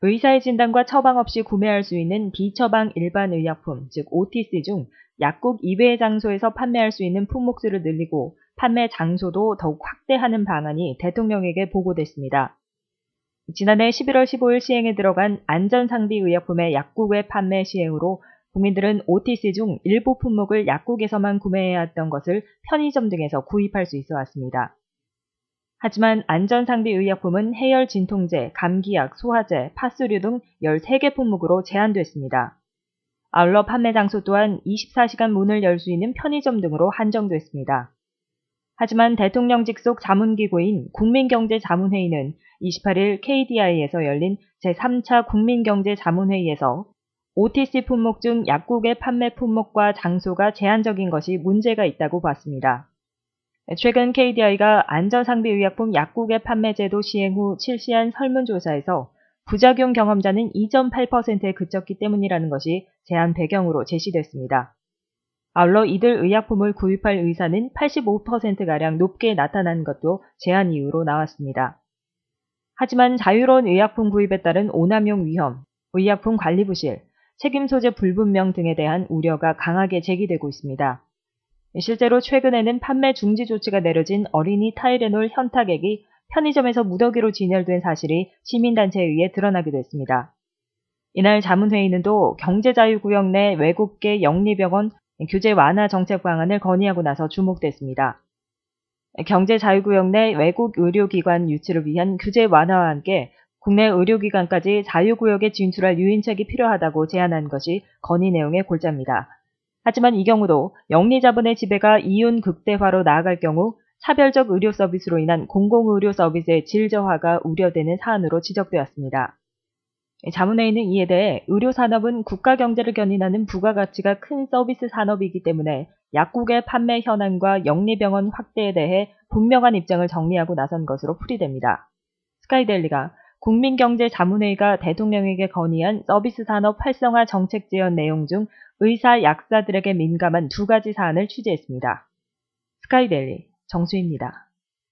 의사의 진단과 처방 없이 구매할 수 있는 비처방 일반 의약품, 즉 OTC 중 약국 이외의 장소에서 판매할 수 있는 품목수를 늘리고 판매 장소도 더욱 확대하는 방안이 대통령에게 보고됐습니다. 지난해 11월 15일 시행에 들어간 안전상비의약품의 약국외 판매 시행으로 국민들은 OTC 중 일부 품목을 약국에서만 구매해야 했던 것을 편의점 등에서 구입할 수 있어 왔습니다. 하지만 안전상비의약품은 해열 진통제, 감기약, 소화제, 파스류 등 13개 품목으로 제한됐습니다. 아울러 판매 장소 또한 24시간 문을 열 수 있는 편의점 등으로 한정됐습니다. 하지만 대통령 직속 자문기구인 국민경제자문회의는 28일 KDI에서 열린 제3차 국민경제자문회의에서 OTC 품목 중 약국의 판매 품목과 장소가 제한적인 것이 문제가 있다고 봤습니다. 최근 KDI가 안전상비의약품 약국의 판매 제도 시행 후 실시한 설문조사에서 부작용 경험자는 2.8%에 그쳤기 때문이라는 것이 제한 배경으로 제시됐습니다. 아울러 이들 의약품을 구입할 의사는 85%가량 높게 나타난 것도 제한 이유로 나왔습니다. 하지만 자유로운 의약품 구입에 따른 오남용 위험, 의약품 관리 부실, 책임 소재 불분명 등에 대한 우려가 강하게 제기되고 있습니다. 실제로 최근에는 판매 중지 조치가 내려진 어린이 타이레놀 현타액이 편의점에서 무더기로 진열된 사실이 시민단체에 의해 드러나기도 했습니다. 이날 자문회의는 또 경제자유구역 내 외국계 영리병원 규제 완화 정책 방안을 건의하고 나서 주목됐습니다. 경제자유구역 내 외국 의료기관 유치를 위한 규제 완화와 함께 국내 의료기관까지 자유구역에 진출할 유인책이 필요하다고 제안한 것이 건의 내용의 골자입니다. 하지만 이 경우도 영리자본의 지배가 이윤 극대화로 나아갈 경우 차별적 의료 서비스로 인한 공공의료 서비스의 질 저하가 우려되는 사안으로 지적되었습니다. 자문회의는 이에 대해 의료산업은 국가경제를 견인하는 부가가치가 큰 서비스 산업이기 때문에 약국의 판매 현황과 영리병원 확대에 대해 분명한 입장을 정리하고 나선 것으로 풀이됩니다. 스카이데일리가 국민경제자문회의가 대통령에게 건의한 서비스 산업 활성화 정책 제안 내용 중 의사, 약사들에게 민감한 2가지 사안을 취재했습니다. 스카이데일리 정수희입니다.